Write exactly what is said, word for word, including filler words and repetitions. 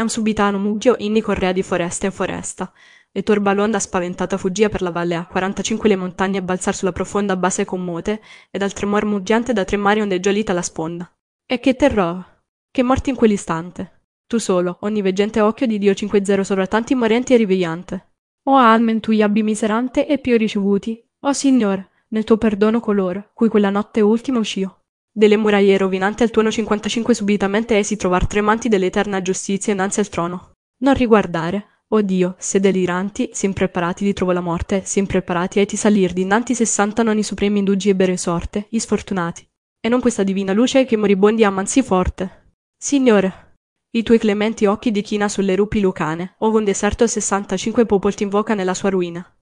Eam subitano muggio inni correa di foresta in foresta. E turba l'onda spaventata fuggia per la valle a quarantacinque le montagne e balzar sulla profonda base commote, ed al tremor muggiante da tre mari ondeggiolita la sponda. E che terrò, che morti in quell'istante. Tu solo, onniveggente occhio di Dio cinque zero sopra tanti morenti e rivegliante. O almen tu abbi miserante e più ricevuti, o Signor, nel tuo perdono coloro, cui quella notte ultima uscio. Delle muraglie rovinanti al tuono cinquantacinque subitamente essi trovar tremanti dell'eterna giustizia innanzi al trono. Non riguardare. O Dio, se deliranti, sin preparati di trovo la morte, sin preparati ai ti salir dinanti sessanta non i supremi indugi ebbero sorte, gli sfortunati. E non questa divina luce che moribondi aman sì forte. Signore, i tuoi clementi occhi di china sulle rupi lucane, ove un deserto sessantacinque popoli ti invoca nella sua ruina.